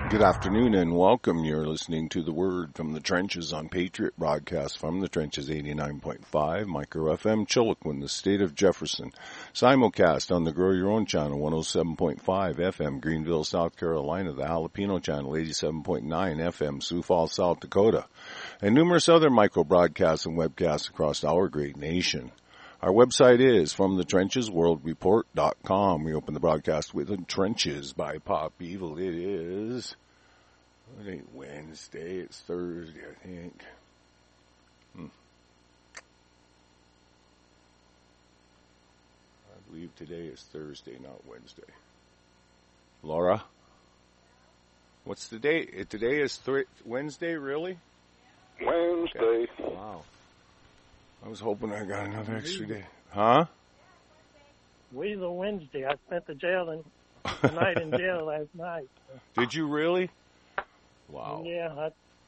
Good afternoon and welcome. You're listening to The Word from the Trenches on Patriot Broadcast from the Trenches 89.5, Micro FM, Chilliquin, the state of Jefferson. Simulcast on the Grow Your Own channel, 107.5 FM, Greenville, South Carolina, the Jalapeno channel, 87.9 FM, Sioux Falls, South Dakota, and numerous other micro broadcasts and webcasts across our great nation. Our website is FromTheTrenchesWorldReport.com. We open the broadcast with The Trenches by Pop Evil. It ain't Wednesday, it's Thursday, I think. I believe today is Thursday, not Wednesday. Laura? What's the date? Today is Wednesday, really? Wednesday. Okay. Wow. I was hoping I got another extra day. Huh? Weasel Wednesday. I spent the night in jail last night. Did you really? Wow. Yeah.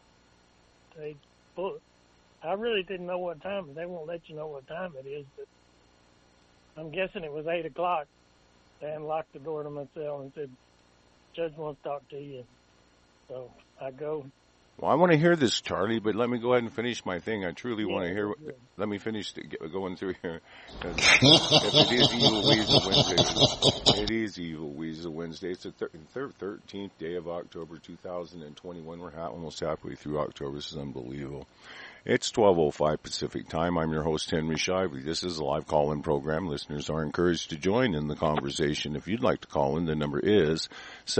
I really didn't know what time. They won't let you know what time it is, but I'm guessing it was 8 o'clock. They unlocked the door to my cell and said, "Judge wants to talk to you." So I go. Well, I want to hear this, Charlie, but let me go ahead and finish my thing. I truly want to hear. Let me finish going through here. It is Evil Weasel Wednesday. It is Evil Weasel Wednesday. It's the 13th day of October 2021. We're almost halfway through October. This is unbelievable. It's 12:05 Pacific time. I'm your host, Henry Shively. This is a live call-in program. Listeners are encouraged to join in the conversation. If you'd like to call in, the number is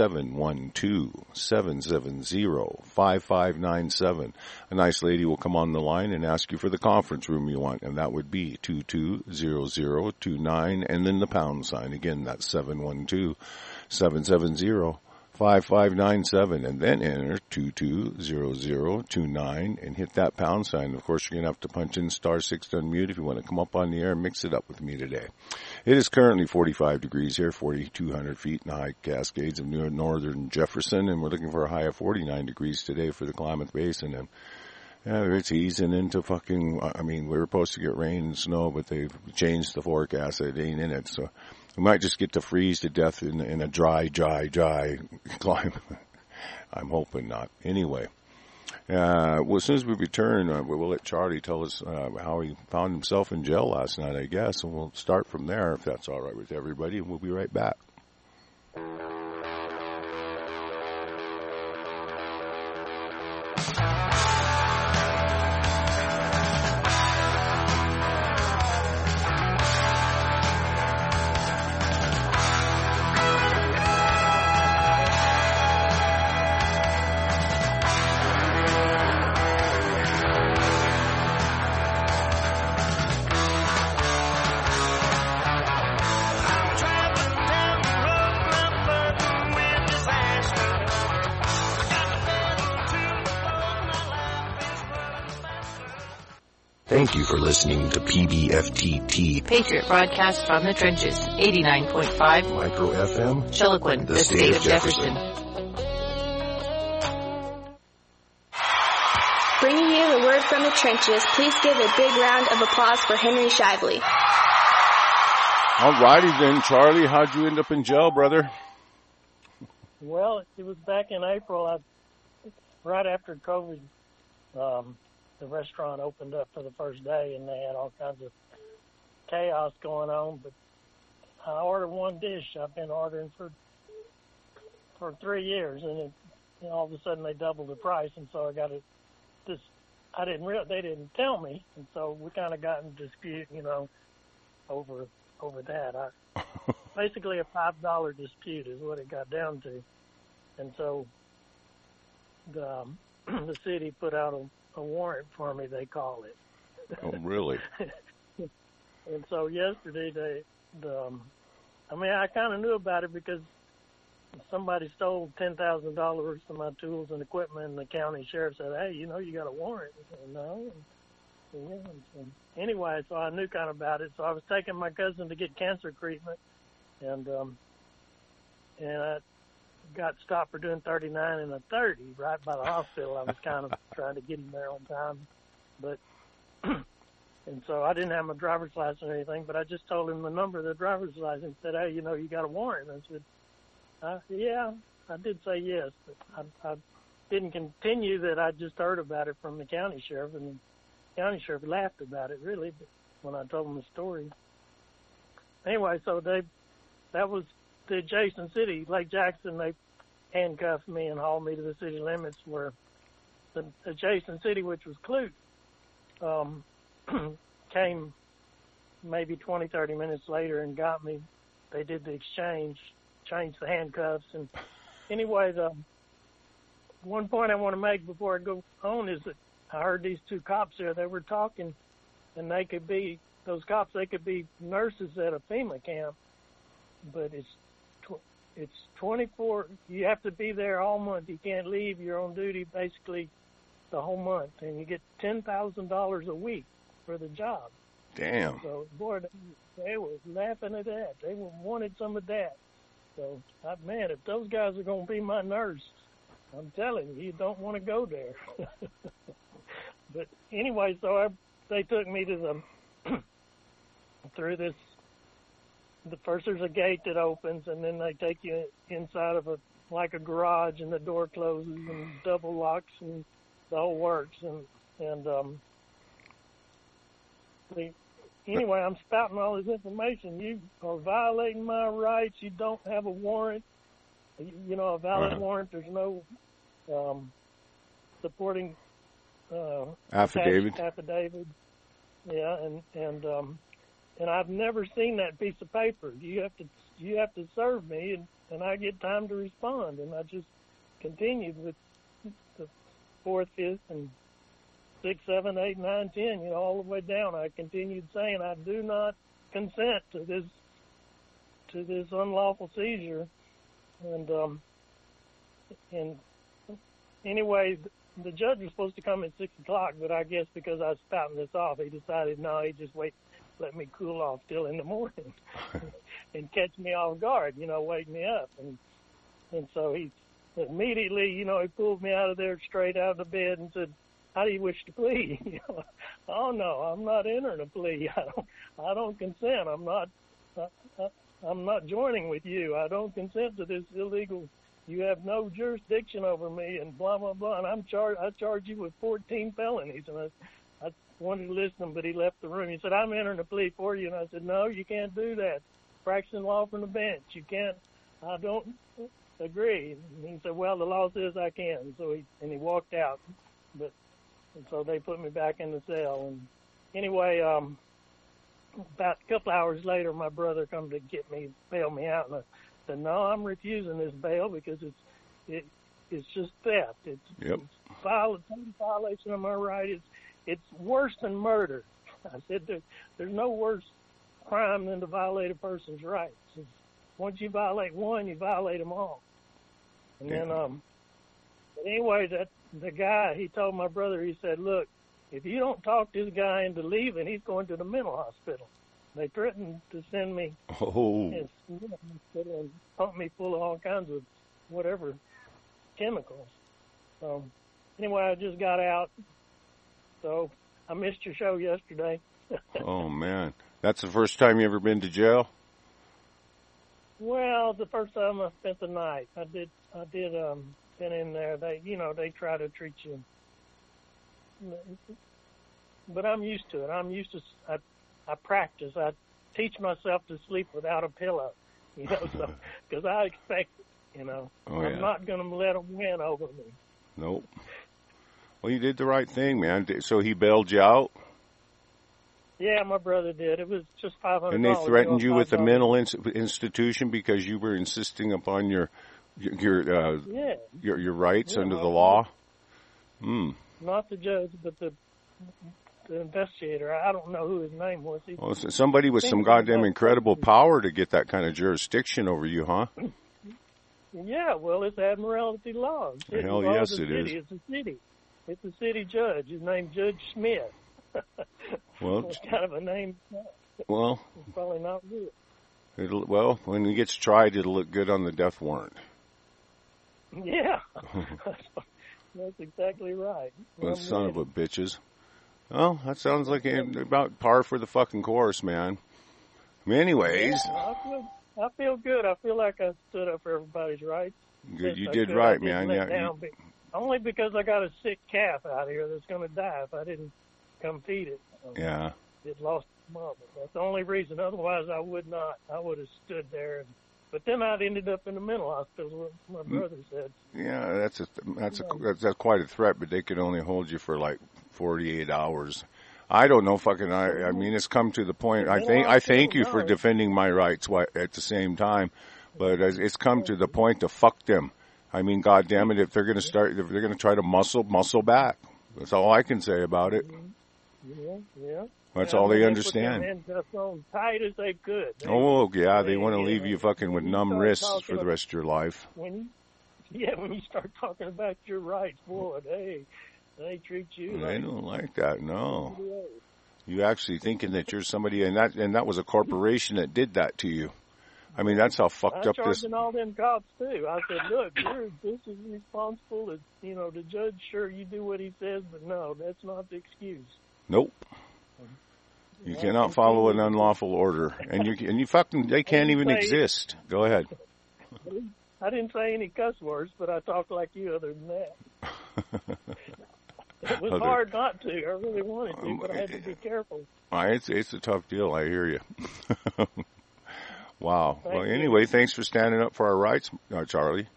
712-770-5597. A nice lady will come on the line and ask you for the conference room you want, and that would be 220029, and then the pound sign. Again, that's 712-770-5597, and then enter 220029 and hit that pound sign. Of course, you're going to have to punch in *6 to unmute if you want to come up on the air and mix it up with me today. It is currently 45 degrees here, 4,200 feet in the high Cascades of northern Jefferson, and we're looking for a high of 49 degrees today for the Klamath Basin. And it's easing into we were supposed to get rain and snow, but they've changed the forecast. It ain't in it, so we might just get to freeze to death in a dry climate. I'm hoping not. Anyway, as soon as we return, we'll let Charlie tell us how he found himself in jail last night, I guess, and we'll start from there, if that's all right with everybody, and we'll be right back. Thank you for listening to PBFTT, Patriot Broadcast from the Trenches, 89.5 Micro FM, Chilliquin, the state of Jefferson. Bringing you the word from the trenches, please give a big round of applause for Henry Shively. All righty then, Charlie. How'd you end up in jail, brother? Well, it was back in April, right after COVID. The restaurant opened up for the first day, and they had all kinds of chaos going on. But I ordered one dish. I've been ordering for 3 years, and all of a sudden they doubled the price, and so I got it. They didn't tell me, and so we kind of got in dispute, over that. Basically a $5 dispute is what it got down to, and so the city put out a warrant for me, they call it. Oh, really? And so yesterday, I kind of knew about it because somebody stole $10,000 from my tools and equipment, and the county sheriff said, "Hey, you got a warrant." I said, "No." Anyway, so I knew kind of about it. So I was taking my cousin to get cancer treatment, and I got stopped for doing 39 and a 30 right by the hospital. I was kind of trying to get him there on time, but and so I didn't have my driver's license or anything, but I just told him the number of the driver's license. Said, "Hey, you got a warrant." I said, "Yeah." I did say yes, but I didn't continue that. I just heard about it from the county sheriff, and the county sheriff laughed about it, really, when I told him the story. Anyway, so that was the adjacent city, Lake Jackson. They handcuffed me and hauled me to the city limits, where the adjacent city, which was Clute, came maybe 20, 30 minutes later and got me. They did the exchange, changed the handcuffs. And anyway, the one point I want to make before I go on is that I heard these two cops there. They were talking, and they could be, those cops, they could be nurses at a FEMA camp, but it's 24, you have to be there all month. You can't leave. You're on duty basically the whole month, and you get $10,000 a week for the job. Damn. So, boy, they were laughing at that. They wanted some of that. So, man, if those guys are going to be my nurse, I'm telling you, you don't want to go there. But anyway, so they took me to through this. First there's a gate that opens, and then they take you inside of like a garage, and the door closes and double locks and the whole works. Anyway, I'm spouting all this information. You are violating my rights. You don't have a warrant. You know, a valid warrant. There's no supporting affidavit. Yeah, and I've never seen that piece of paper. You have to serve me, and I get time to respond. And I just continued with the 4th, 5th, and 6, 7, 8, 9, 10, you know, all the way down. I continued saying I do not consent to this unlawful seizure. And anyway, the judge was supposed to come at 6 o'clock, but I guess because I was spouting this off, he decided no, he'd just let me cool off till in the morning and catch me off guard, you know, wake me up. And so he immediately, you know, he pulled me out of there straight out of the bed and said, "How do you wish to plead?" You know, "Oh no, I'm not entering a plea. I don't consent. I'm not joining with you. I don't consent to this illegal. You have no jurisdiction over me," and blah blah blah. And I charge you with 14 felonies. And I wanted to listen, but he left the room. He said, "I'm entering a plea for you." And I said, "No, you can't do that. Practicing law from the bench. You can't. I don't agree." And he said, "Well, the law says I can." So he walked out. And so they put me back in the cell. And anyway, about a couple hours later, my brother come to get me, bail me out. And I said, "No, I'm refusing this bail because it's just theft. It's violation of my right. It's worse than murder." I said, "There's no worse crime than to violate a person's rights. Once you violate one, you violate them all." And then, but anyway, the guy, he told my brother, he said, "Look, if you don't talk this guy into leaving, he's going to the mental hospital." They threatened to send me to the hospital and pump me full of all kinds of whatever chemicals. So anyway, I just got out. So I missed your show yesterday. Oh man, that's the first time you ever been to jail? Well, the first time I spent the night. I did been in there. They try to treat you, but I'm used to it. I practice. I teach myself to sleep without a pillow, so because I expect it, I'm not going to let them win over me. Nope. Well, you did the right thing, man. So he bailed you out? Yeah, my brother did. It was just $500. And they threatened you with a mental institution because you were insisting upon your rights under the law? Not the judge, but the investigator. I don't know who his name was. Well, somebody with some goddamn incredible power to get that kind of jurisdiction over you, huh? Yeah, well, it's admiralty law. Hell yes, it is. It's a city. It's a city judge. His name's Judge Smith. Well, it's kind of a name. Well, it's probably not good. When he gets tried, it'll look good on the death warrant. Yeah, that's exactly right. Well, son of a bitches. Well, that sounds like about par for the fucking course, man. Anyways. Yeah, I feel good. I feel like I stood up for everybody's rights. Good. You did right, man. Yeah. Only because I got a sick calf out here that's going to die if I didn't come feed it. Yeah. It lost its mother. That's the only reason. Otherwise, I would not. I would have stood there. But then I'd ended up in the mental hospital, my brother said. Yeah, that's quite a threat, but they could only hold you for like 48 hours. I don't know, I mean, it's come to the point. I thank you for defending my rights at the same time, but it's come to the point to fuck them. I mean, God damn it, if they're going to try to muscle back. That's all I can say about it. Yeah. That's all they understand. They put their hands on tight as they could. They want to leave you fucking with numb wrists for the rest of your life. When you start talking about your rights, boy, they treat you. They don't like that, no. You actually thinking that you're somebody, and that was a corporation that did that to you. I mean, that's how fucked up this. I'm charging all them cops too. I said, look, this is responsible. The judge, sure, you do what he says, but no, that's not the excuse. Nope. You cannot follow an unlawful order, and you fucking they can't even exist. Go ahead. I didn't say any cuss words, but I talked like you. Other than that, it was hard not to. I really wanted to, but I had to be careful. It's a tough deal. I hear you. Wow. Well, anyway, thanks for standing up for our rights, Charlie.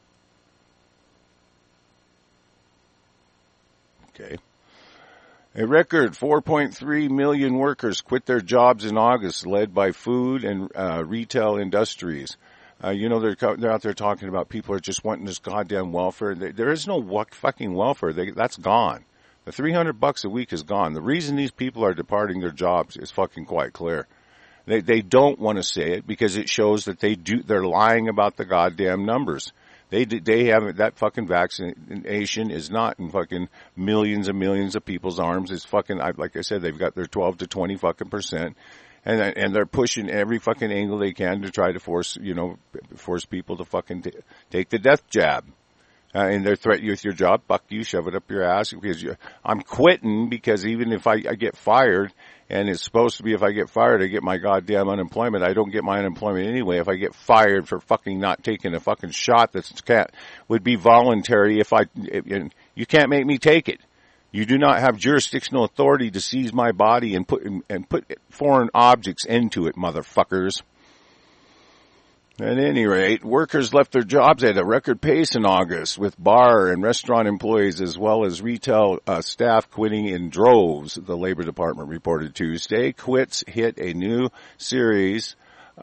Okay. A record 4.3 million workers quit their jobs in August, led by food and retail industries. They're out there talking about people are just wanting this goddamn welfare. There is no fucking welfare. That's gone. The $300 a week is gone. The reason these people are departing their jobs is fucking quite clear. They don't want to say it because it shows that they're lying about the goddamn numbers. They haven't, that fucking vaccination is not in fucking millions and millions of people's arms. It's fucking, like I said, they've got their 12 to 20 fucking %. And they're pushing every fucking angle they can to try to force people to fucking take the death jab. And they're threatening you with your job. Fuck you, shove it up your ass. Because I'm quitting because even if I get fired, and it's supposed to be if I get fired, I get my goddamn unemployment. I don't get my unemployment anyway. If I get fired for fucking not taking a fucking shot would be voluntary you can't make me take it. You do not have jurisdictional authority to seize my body and put foreign objects into it, motherfuckers. At any rate, workers left their jobs at a record pace in August, with bar and restaurant employees as well as retail staff quitting in droves, the Labor Department reported Tuesday. Quits hit a new series,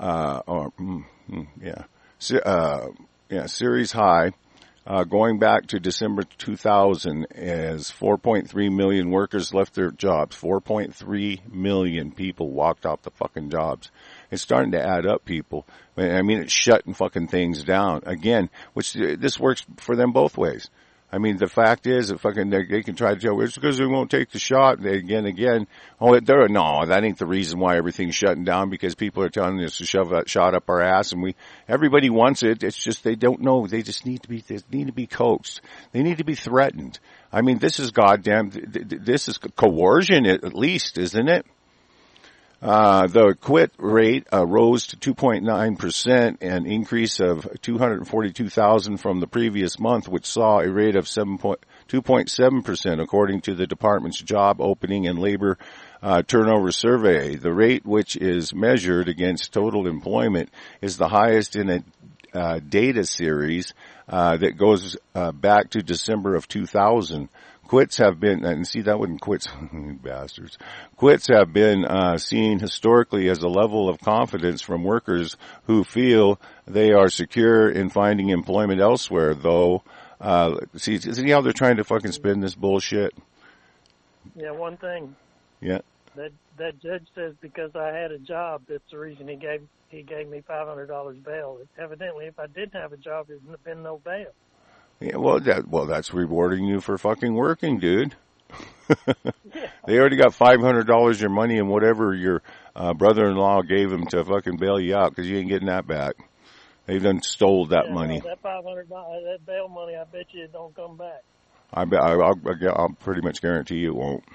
series high, going back to December 2000 as 4.3 million workers left their jobs. 4.3 million people walked off the fucking jobs. It's starting to add up, people. I mean, it's shutting fucking things down. Again, which this works for them both ways. I mean, the fact is that fucking they can try to tell it's because they won't take the shot. Again. No, that ain't the reason why everything's shutting down, because people are telling us to shove that shot up our ass, and everybody wants it. It's just they don't know. They just need to be coaxed. They need to be threatened. I mean, this is this is coercion at least, isn't it? The quit rate rose to 2.9%, an increase of 242,000 from the previous month, which saw a rate of 2.7%, according to the department's job opening and labor turnover survey. The rate, which is measured against total employment, is the highest in a data series that goes back to December of 2000. Quits have been, and see that wouldn't quits, bastards. Quits have been seen historically as a level of confidence from workers who feel they are secure in finding employment elsewhere, though, see how they're trying to fucking spin this bullshit? Yeah, one thing. Yeah. That judge says because I had a job, that's the reason he gave me $500 bail. Evidently, if I didn't have a job, there would have been no bail. Yeah, that's rewarding you for fucking working, dude. They already got $500 your money and whatever your brother-in-law gave him to fucking bail you out, because you ain't getting that back. They've done stole that money. That $500, that bail money, I bet you it don't come back. I'll pretty much guarantee you it won't.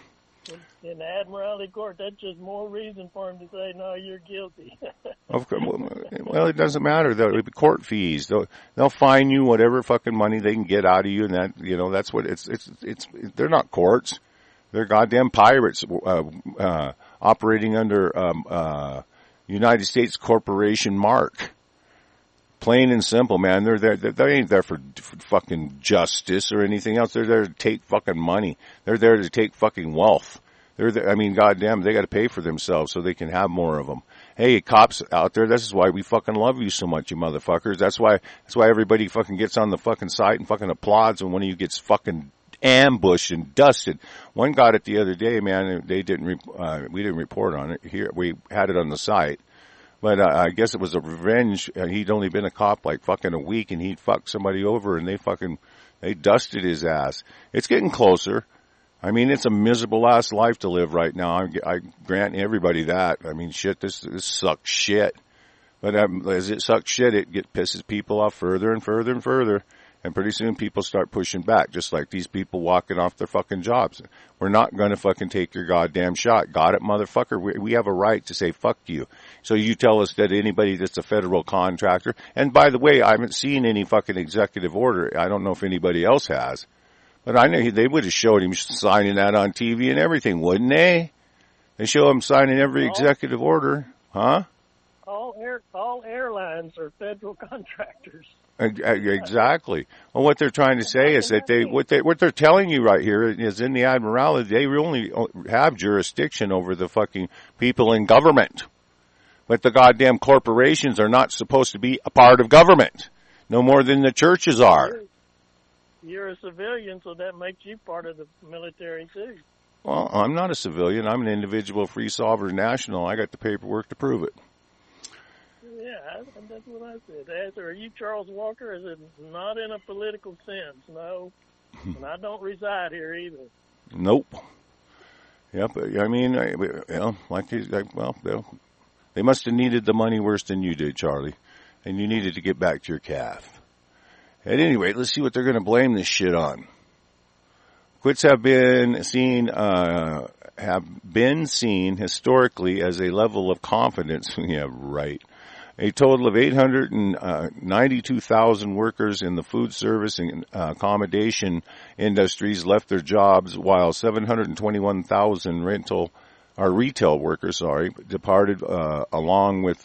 in the Admiralty Court, that's just more reason for him to say, no, you're guilty. Of course, well, it doesn't matter. There'll be court fees. They'll fine you whatever fucking money they can get out of you, and that that's what it's. They're not courts. They're goddamn pirates operating under United States Corporation Mark. Plain and simple, man. They're there. They ain't there for fucking justice or anything else. They're there to take fucking money. They're there to take fucking wealth. They're there, goddamn, they got to pay for themselves so they can have more of them. Hey, cops out there, this is why we fucking love you so much, you motherfuckers. That's why everybody fucking gets on the fucking site and fucking applauds when one of you gets fucking ambushed and dusted. One got it the other day, man. We didn't report on it here. We had it on the site. But I guess it was a revenge. He'd only been a cop like fucking a week, and he'd fucked somebody over, and they dusted his ass. It's getting closer. I mean, it's a miserable ass life to live right now. I grant everybody that. I mean, shit, this sucks shit. But as it sucks shit, it pisses people off further and further and further. And pretty soon people start pushing back, just like these people walking off their fucking jobs. We're not going to fucking take your goddamn shot. Got it, motherfucker? We have a right to say fuck you. So you tell us that anybody that's a federal contractor, and by the way, I haven't seen any fucking executive order. I don't know if anybody else has. But I know they would have showed him signing that on TV and everything, wouldn't they? They show him signing every executive order. Huh? All airlines are federal contractors. Exactly. Well, what they're trying to say is that what they're telling you right here is in the Admiralty, they only have jurisdiction over the fucking people in government. But the goddamn corporations are not supposed to be a part of government, no more than the churches are. You're a civilian, so that makes you part of the military too. Well, I'm not a civilian. I'm an individual, free, sovereign national. I got the paperwork to prove it. Yeah, that's what I said. Are you Charles Walker? Is it not in a political sense? No. And I don't reside here either. Nope. Yep. I mean, they must have needed the money worse than you did, Charlie. And you needed to get back to your calf. At any rate, let's see what they're going to blame this shit on. Quits have been seen historically as a level of confidence. Yeah, right. A total of 892,000 workers in the food service and accommodation industries left their jobs, while 721,000 retail workers, departed, along with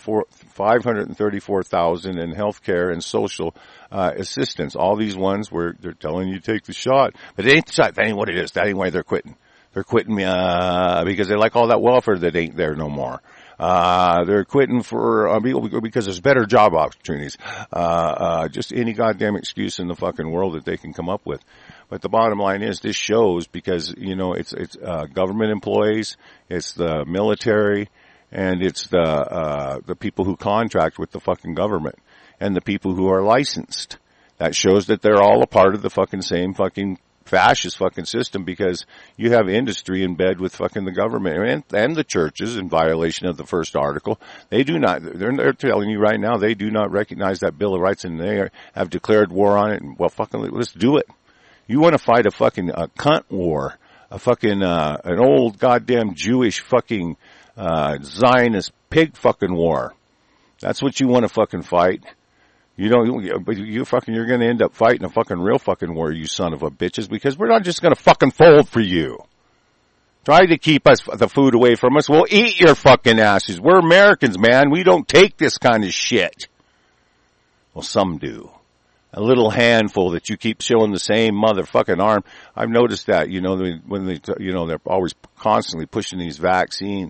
534,000 in healthcare and social assistance. All these ones where they're telling you to take the shot, but it ain't the shot. That ain't what it is. That ain't why they're quitting. They're quitting because they like all that welfare that ain't there no more. They're quitting because there's better job opportunities. Just any goddamn excuse in the fucking world that they can come up with. But the bottom line is this shows because, it's government employees, it's the military, and it's the people who contract with the fucking government and the people who are licensed. That shows that they're all a part of the fucking same fucking fascist fucking system, because you have industry in bed with fucking the government and the churches in violation of the first article. They're telling you right now they do not recognize that Bill of Rights, and they have declared war on it. And well, fucking let's do it. You want to fight a fucking cunt war, a fucking an old goddamn Jewish fucking Zionist pig fucking war. That's what you want to fucking fight. You're going to end up fighting a fucking real fucking war, you son of a bitches, because we're not just going to fucking fold for you. Try to keep the food away from us. We'll eat your fucking asses. We're Americans, man. We don't take this kind of shit. Well, some do. A little handful that you keep showing the same motherfucking arm. I've noticed that, when they're always constantly pushing these vaccine,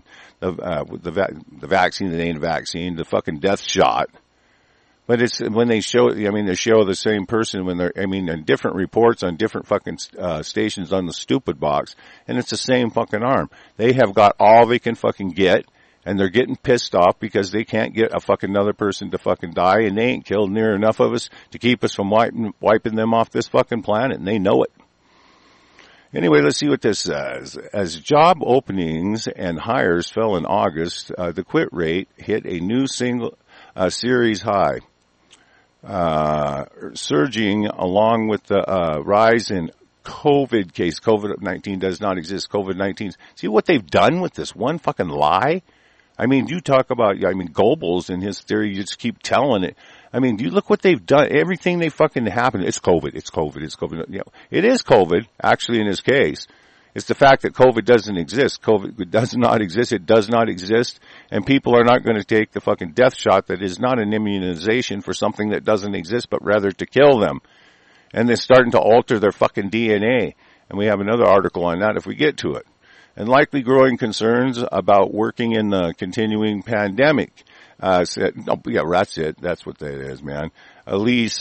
the vaccine that ain't a vaccine, the fucking death shot. But it's when they show, they show the same person in different reports on different fucking stations on the stupid box, and it's the same fucking arm. They have got all they can fucking get, and they're getting pissed off because they can't get a fucking another person to fucking die, and they ain't killed near enough of us to keep us from wiping them off this fucking planet, and they know it. Anyway, let's see what this says. As job openings and hires fell in August, the quit rate hit a new series high. Surging along with the rise in COVID case. COVID-19 does not exist. COVID-19. See what they've done with this one fucking lie? I mean, you talk about, Goebbels and his theory, you just keep telling it. I mean, you look what they've done, everything they fucking happened. It's COVID. It is COVID, actually, in his case. It's the fact that COVID doesn't exist. COVID does not exist. It does not exist. And people are not going to take the fucking death shot that is not an immunization for something that doesn't exist, but rather to kill them. And they're starting to alter their fucking DNA. And we have another article on that if we get to it. And likely growing concerns about working in the continuing pandemic. That's it. That's what that is, man. Elise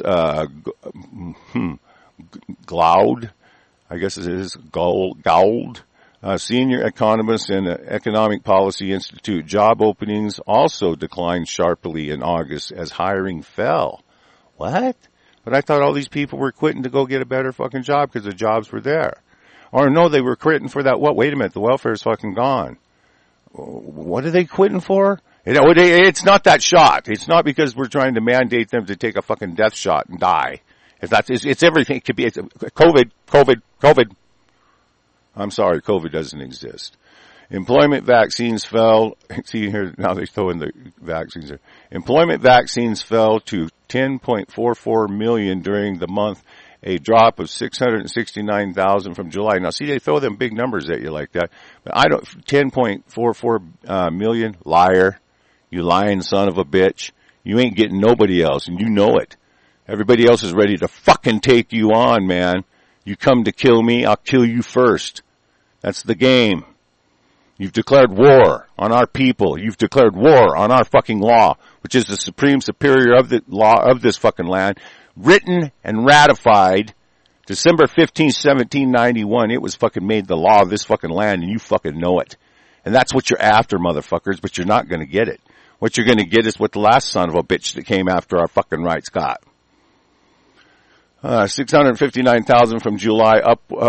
Glaude, I guess it is Gould, senior economist in the Economic Policy Institute. Job openings also declined sharply in August as hiring fell. What? But I thought all these people were quitting to go get a better fucking job because the jobs were there. Or no, they were quitting for that. What? Wait a minute. The welfare's fucking gone. What are they quitting for? It's not that shot. It's not because we're trying to mandate them to take a fucking death shot and die. It's everything. It could be COVID. I'm sorry, COVID doesn't exist. Employment vaccines fell. See here, now they throw in the vaccines there. Employment vaccines fell to 10.44 million during the month, a drop of 669,000 from July. Now, see, they throw them big numbers at you like that. But 10.44 million, liar. You lying son of a bitch. You ain't getting nobody else, and you know it. Everybody else is ready to fucking take you on, man. You come to kill me, I'll kill you first. That's the game. You've declared war on our people. You've declared war on our fucking law, which is the supreme superior of the law of this fucking land. Written and ratified December 15, 1791. It was fucking made the law of this fucking land, and you fucking know it. And that's what you're after, motherfuckers, but you're not going to get it. What you're going to get is what the last son of a bitch that came after our fucking rights got. 659,000 from July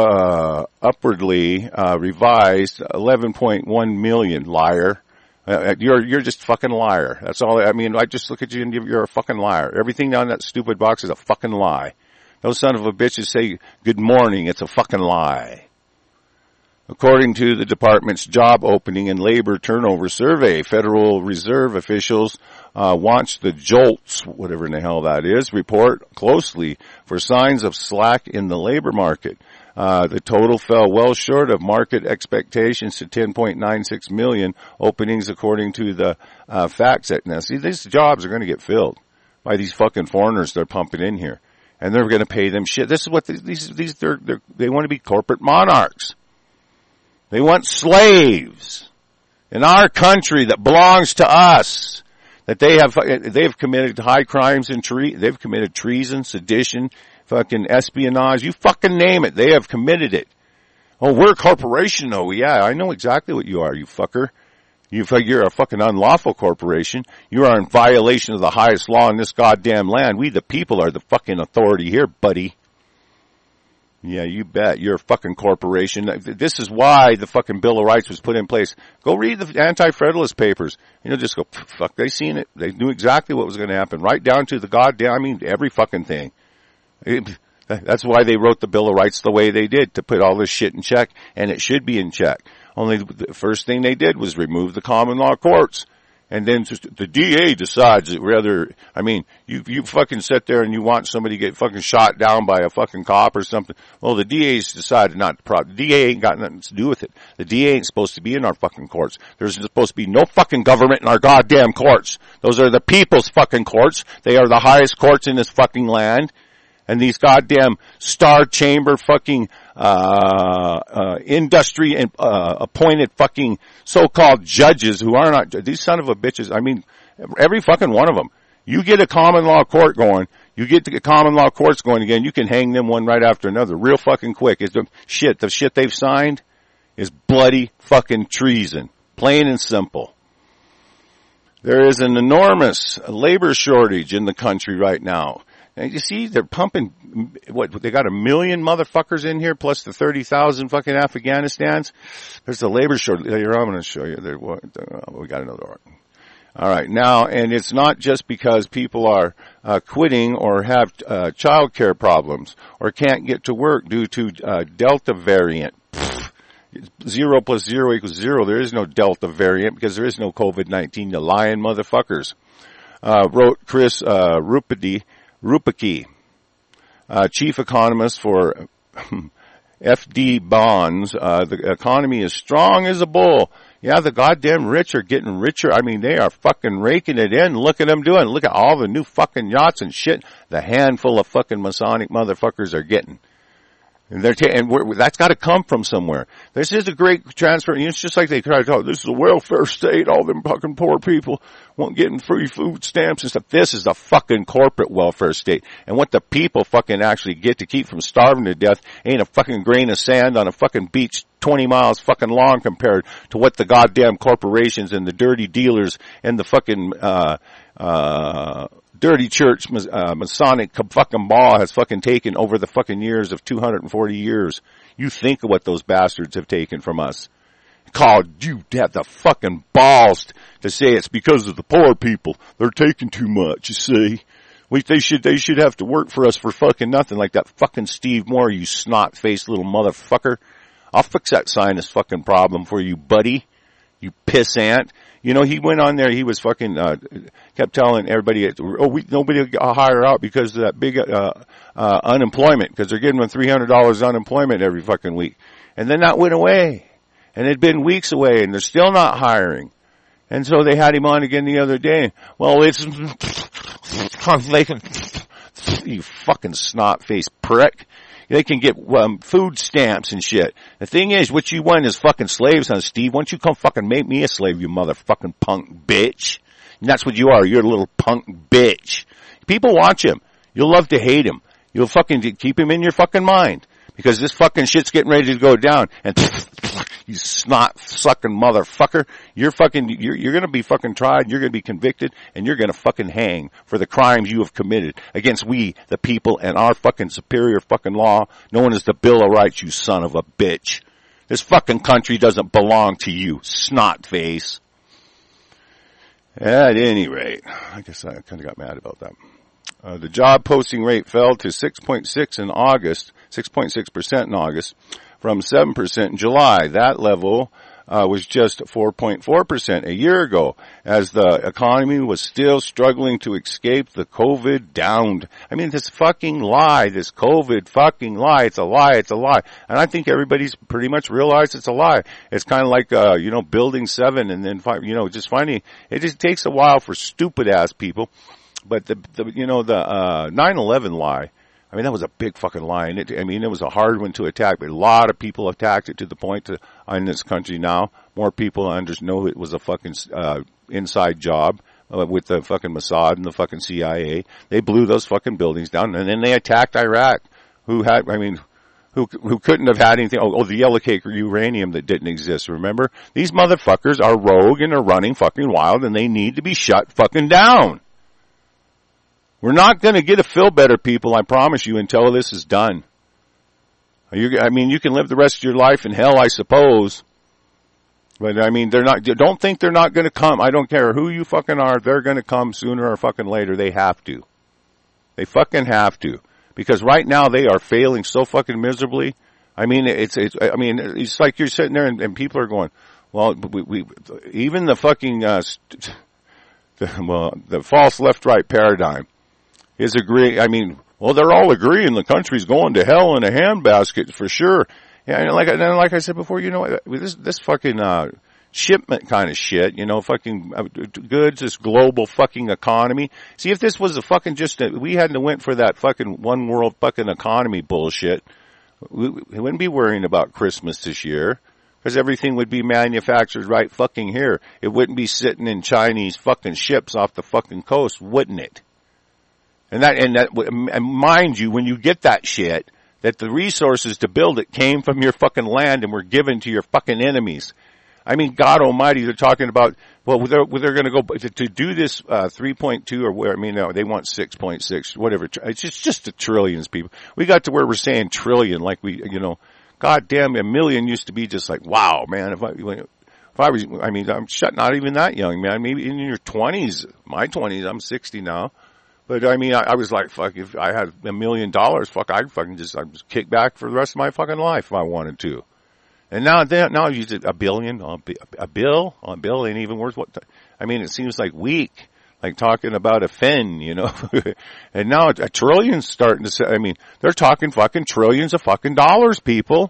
upwardly, revised 11.1 million, liar. You're just fucking liar. That's all. I mean, I just look at you and you're a fucking liar. Everything on that stupid box is a fucking lie. Those son of a bitches say good morning. It's a fucking lie. According to the department's job opening and labor turnover survey, Federal Reserve officials watched the JOLTS, whatever in the hell that is, report closely for signs of slack in the labor market. The total fell well short of market expectations to 10.96 million openings according to the FactSet. Now, see, these jobs are going to get filled by these fucking foreigners they're pumping in here. And they're going to pay them shit. This is what they want to be corporate monarchs. They want slaves in our country that belongs to us. That they have committed high crimes and they've committed treason, sedition, fucking espionage. You fucking name it. They have committed it. Oh, we're a corporation though. Yeah, I know exactly what you are, you fucker. You're a fucking unlawful corporation. You are in violation of the highest law in this goddamn land. We the people are the fucking authority here, buddy. Yeah, you bet. You're a fucking corporation. This is why the fucking Bill of Rights was put in place. Go read the Anti-Federalist Papers. Just go, fuck, they seen it. They knew exactly what was going to happen. Right down to the goddamn, every fucking thing. That's why they wrote the Bill of Rights the way they did, to put all this shit in check, and it should be in check. Only the first thing they did was remove the common law courts. And then the DA decides that you fucking sit there and you want somebody to get fucking shot down by a fucking cop or something. Well, the DA's decided not to the DA ain't got nothing to do with it. The DA ain't supposed to be in our fucking courts. There's supposed to be no fucking government in our goddamn courts. Those are the people's fucking courts. They are the highest courts in this fucking land. And these goddamn star chamber fucking, industry and, appointed fucking so-called judges who are not, these son of a bitches, every fucking one of them. You get a common law court going, you get the common law courts going again, you can hang them one right after another real fucking quick. The shit they've signed is bloody fucking treason. Plain and simple. There is an enormous labor shortage in the country right now. And you see, they're pumping, they got 1 million motherfuckers in here, plus the 30,000 fucking Afghanistans. There's a labor shortage. Here, I'm going to show you. We got another one. All right. Now, and it's not just because people are quitting or have child care problems or can't get to work due to Delta variant. 0 plus 0 equals 0. There is no Delta variant because there is no COVID-19. You lying motherfuckers. Wrote Chris Rupicki, chief economist for FD Bonds. The economy is strong as a bull. Yeah, the goddamn rich are getting richer. I mean, they are fucking raking it in. Look at them doing. Look at all the new fucking yachts and shit the handful of fucking Masonic motherfuckers are getting. And that's got to come from somewhere. This is a great transfer. It's just like they try to talk, this is a welfare state. All them fucking poor people won't get free food stamps and stuff. This is a fucking corporate welfare state. And what the people fucking actually get to keep from starving to death ain't a fucking grain of sand on a fucking beach 20 miles fucking long compared to what the goddamn corporations and the dirty dealers and the fucking, dirty church, Masonic fucking ball has fucking taken over the fucking years of 240 years. You think of what those bastards have taken from us. Called you have the fucking balls to say it's because of the poor people. They're taking too much, you see. They should have to work for us for fucking nothing like that fucking Steve Moore, you snot-faced little motherfucker. I'll fix that sinus fucking problem for you, buddy. You pissant. You know, he went on there, he was fucking, kept telling everybody, nobody will hire out because of that big, unemployment, because they're giving them $300 unemployment every fucking week. And then that went away. And it had been weeks away, and they're still not hiring. And so they had him on again the other day. Well, it's, you fucking snot-faced prick. They can get food stamps and shit. The thing is, what you want is fucking slaves, huh, Steve? Why don't you come fucking make me a slave, you motherfucking punk bitch? And that's what you are. You're a little punk bitch. People watch him. You'll love to hate him. You'll fucking keep him in your fucking mind. Because this fucking shit's getting ready to go down. And you snot-sucking motherfucker. You're gonna be fucking tried, you're gonna be convicted, and you're gonna fucking hang for the crimes you have committed against we, the people, and our fucking superior fucking law, known as the Bill of Rights, you son of a bitch. This fucking country doesn't belong to you, snot face. At any rate, I guess I kind of got mad about that. The job posting rate fell to 6.6% in August, from 7% in July. That level was just 4.4% a year ago, as the economy was still struggling to escape the COVID downed. I mean, this fucking lie, this COVID fucking lie, it's a lie, it's a lie. And I think everybody's pretty much realized it's a lie. It's kind of like, Building 7 and then, just finding, it just takes a while for stupid ass people. But the 9/11 lie, I mean, that was a big fucking lie. And it was a hard one to attack, but a lot of people attacked it to the point in this country now, more people know it was a fucking, inside job, with the fucking Mossad and the fucking CIA. They blew those fucking buildings down, and then they attacked Iraq, who couldn't have had anything. The yellow cake uranium that didn't exist, remember? These motherfuckers are rogue and are running fucking wild, and they need to be shut fucking down. We're not going to get a feel better, people, I promise you, until this is done. You can live the rest of your life in hell, I suppose. But, don't think they're not going to come. I don't care who you fucking are. They're going to come sooner or fucking later. They have to. They fucking have to. Because right now they are failing so fucking miserably. It's like you're sitting there and people are going, well, even the fucking, the false left-right paradigm is agreeing. They're all agreeing the country's going to hell in a handbasket for sure. Yeah, and like I said before, this fucking shipment kind of shit, fucking goods, this global fucking economy. See, if this was a fucking we hadn't went for that fucking one world fucking economy bullshit, we wouldn't be worrying about Christmas this year. Because everything would be manufactured right fucking here. It wouldn't be sitting in Chinese fucking ships off the fucking coast, wouldn't it? And mind you, when you get that shit, that the resources to build it came from your fucking land and were given to your fucking enemies. God almighty, they're talking about, they're going to go to do this 3.2 or where, they want 6.6, whatever. It's just the trillions, people. We got to where we're saying trillion, like we, God damn, a million used to be just like, wow, man. I'm not even that young, man. Maybe in your 20s, my 20s, I'm 60 now. But I mean, I was like, fuck, if I had $1 million, fuck, I'd just kick back for the rest of my fucking life if I wanted to. And now you just $1 billion, a bill ain't even worth what, I mean, it seems like weak, like talking about a fin, you know, and now a trillion's starting to say, I mean, they're talking fucking trillions of fucking dollars, people.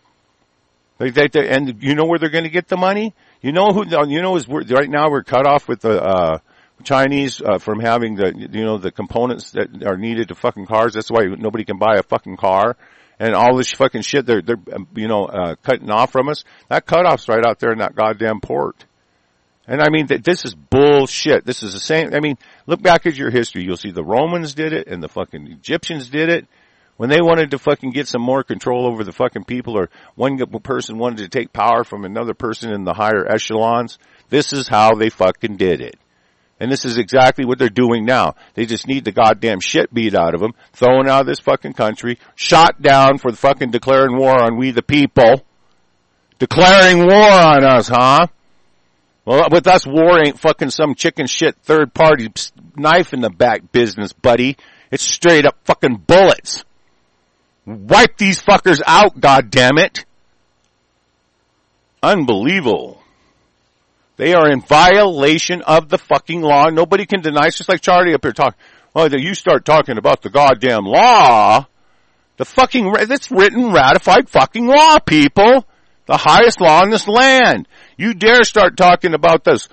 And you know where they're going to get the money? Right now we're cut off with the, Chinese, from having the components that are needed to fucking cars. That's why nobody can buy a fucking car. And all this fucking shit they're cutting off from us. That cutoff's right out there in that goddamn port. And I mean, this is bullshit. This is the same, I mean, look back at your history. You'll see the Romans did it and the fucking Egyptians did it. When they wanted to fucking get some more control over the fucking people, or one person wanted to take power from another person in the higher echelons, this is how they fucking did it. And this is exactly what they're doing now. They just need the goddamn shit beat out of them, thrown out of this fucking country, shot down for the fucking declaring war on we the people. Declaring war on us, huh? Well, with us, war ain't fucking some chicken shit third party knife in the back business, buddy. It's straight up fucking bullets. Wipe these fuckers out, goddammit. Unbelievable. They are in violation of the fucking law. Nobody can deny. It's just like Charlie up here talking. Well, you start talking about the goddamn law. It's written, ratified fucking law, people. The highest law in this land. You dare start talking about this,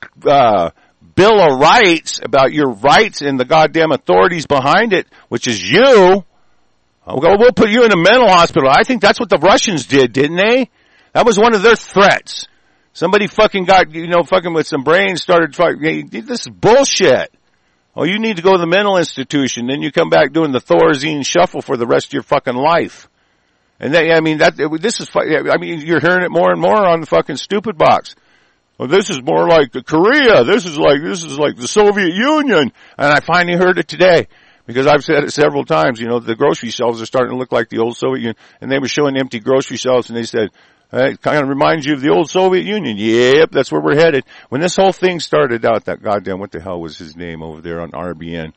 Bill of Rights, about your rights and the goddamn authorities behind it, which is you. We'll put you in a mental hospital. I think that's what the Russians did, didn't they? That was one of their threats. Somebody fucking got, fucking with some brains started fucking, this is bullshit. Oh, you need to go to the mental institution, then you come back doing the Thorazine shuffle for the rest of your fucking life. And you're hearing it more and more on the fucking stupid box. Well, this is more like Korea. This is like the Soviet Union. And I finally heard it today. Because I've said it several times, the grocery shelves are starting to look like the old Soviet Union. And they were showing empty grocery shelves and they said, it kind of reminds you of the old Soviet Union. Yep, that's where we're headed. When this whole thing started out, that goddamn, what the hell was his name over there on RBN?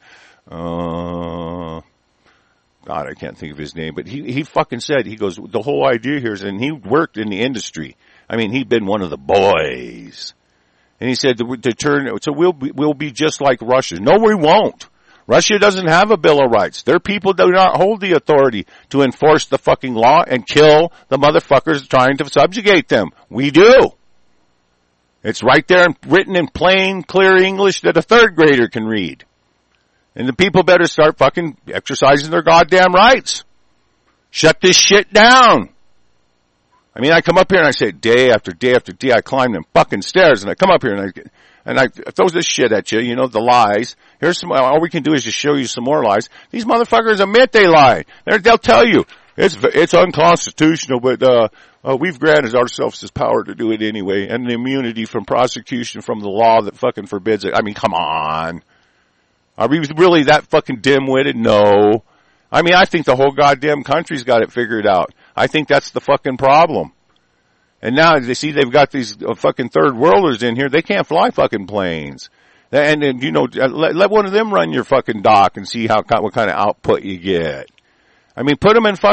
God, I can't think of his name, but he fucking said, he goes, the whole idea here is, and he worked in the industry. I mean, he'd been one of the boys. And he said so we'll be just like Russia. No, we won't. Russia doesn't have a Bill of Rights. Their people do not hold the authority to enforce the fucking law and kill the motherfuckers trying to subjugate them. We do. It's right there and written in plain, clear English that a third grader can read. And the people better start fucking exercising their goddamn rights. Shut this shit down. I mean, I come up here and I say day after day after day, I climb them fucking stairs and I come up here and I throw this shit at you, the lies. All we can do is just show you some more lies. These motherfuckers admit they lied. They'll tell you, it's unconstitutional, but, we've granted ourselves this power to do it anyway, and the immunity from prosecution from the law that fucking forbids it. I mean, come on. Are we really that fucking dim-witted? No. I mean, I think the whole goddamn country's got it figured out. I think that's the fucking problem. And now they see they've got these fucking third worlders in here. They can't fly fucking planes. And let one of them run your fucking dock and see what kind of output you get. I mean, put them in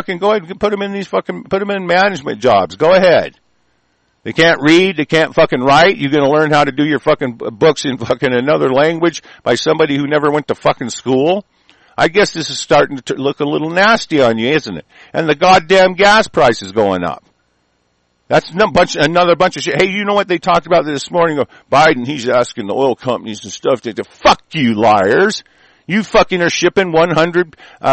management jobs. Go ahead. They can't read. They can't fucking write. You're going to learn how to do your fucking books in fucking another language by somebody who never went to fucking school. I guess this is starting to look a little nasty on you, isn't it? And the goddamn gas price is going up. That's another bunch of shit. Hey, you know what they talked about this morning? Biden, he's asking the oil companies and stuff to fuck you, liars. You fucking are shipping 100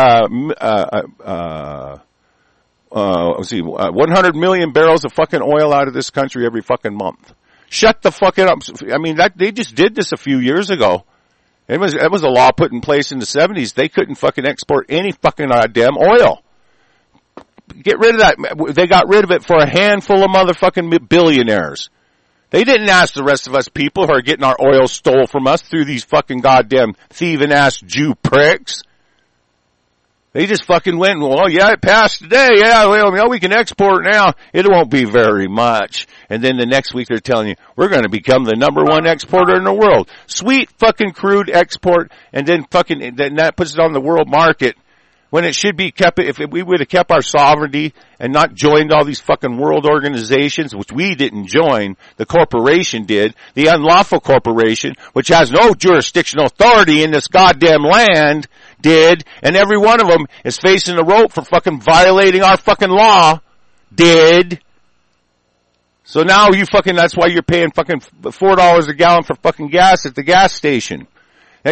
million barrels of fucking oil out of this country every fucking month. Shut the fucking up. I mean, they just did this a few years ago. That was a law put in place in the 70s. They couldn't fucking export any fucking damn oil. Get rid of that. They got rid of it for a handful of motherfucking billionaires. They didn't ask the rest of us people who are getting our oil stole from us through these fucking goddamn thieving ass Jew pricks. They just fucking went, well, yeah, it passed today. Yeah, well, we can export now. It won't be very much. And then the next week they're telling you, we're going to become the #1 exporter in the world. Sweet fucking crude export, and then that puts it on the world market when it should be kept. If we would have kept our sovereignty and not joined all these fucking world organizations, which we didn't join, the corporation did, the unlawful corporation, which has no jurisdictional authority in this goddamn land, did, and every one of them is facing the rope for fucking violating our fucking law, did. So now that's why you're paying fucking $4 a gallon for fucking gas at the gas station. You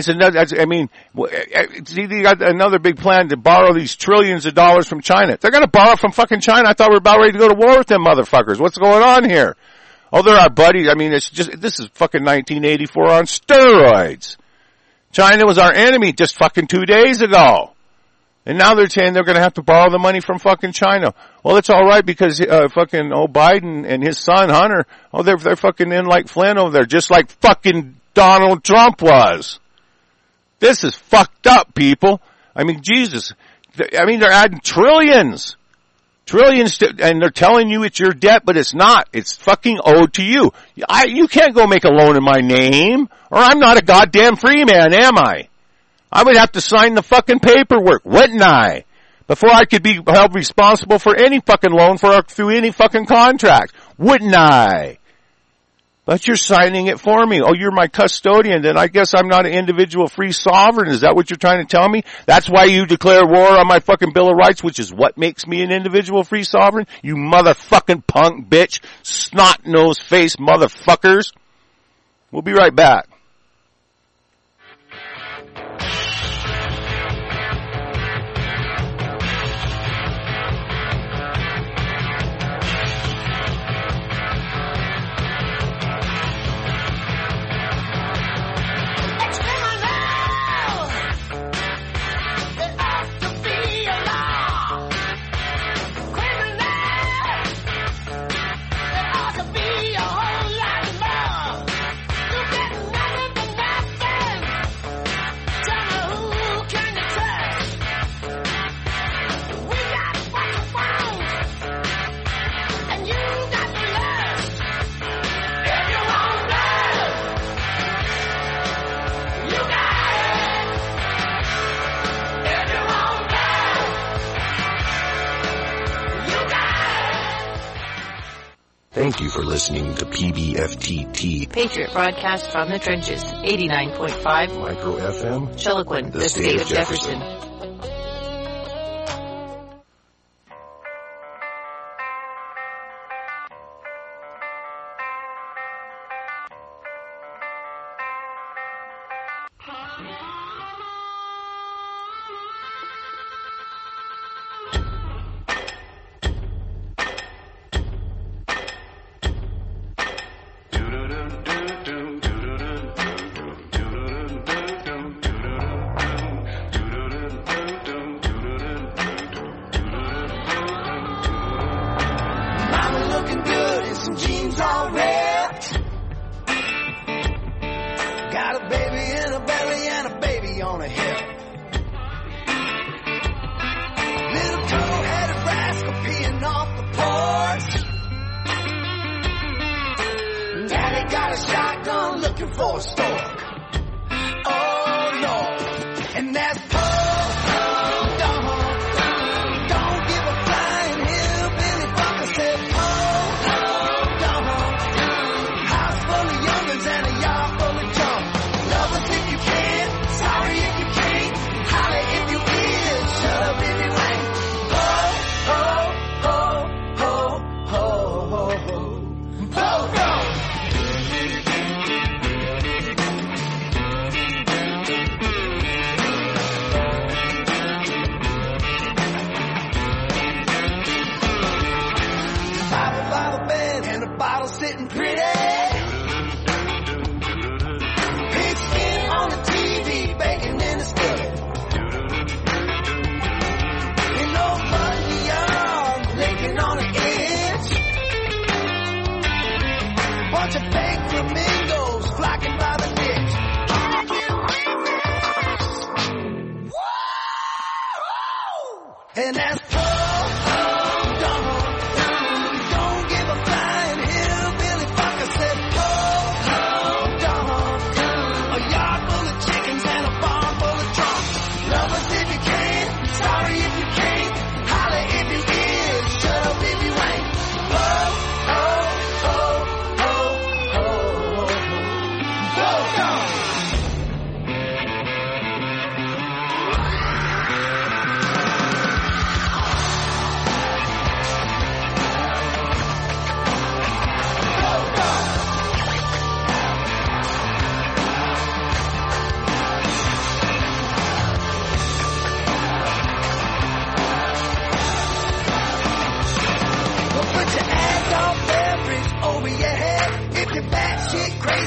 got another big plan to borrow these trillions of dollars from China. They're gonna borrow from fucking China. I thought we were about ready to go to war with them motherfuckers. What's going on here? Oh, they're our buddies. I mean, this is fucking 1984 on steroids. China was our enemy just fucking 2 days ago. And now they're saying they're gonna have to borrow the money from fucking China. Well, it's alright because, Biden and his son Hunter, they're fucking in like Flynn over there, just like fucking Donald Trump was. This is fucked up, people. I mean, Jesus. They're adding trillions. And they're telling you it's your debt, but it's not. It's fucking owed to you. You can't go make a loan in my name, or I'm not a goddamn free man, am I? I would have to sign the fucking paperwork, wouldn't I? Before I could be held responsible for any fucking loan through any fucking contract, wouldn't I? But you're signing it for me. Oh, you're my custodian. Then I guess I'm not an individual free sovereign. Is that what you're trying to tell me? That's why you declare war on my fucking Bill of Rights, which is what makes me an individual free sovereign? You motherfucking punk bitch, snot-nosed face motherfuckers. We'll be right back. Thank you for listening to PBFTT. Patriot broadcast from the trenches, 89.5 Micro FM. Chiloquin, the state of Jefferson.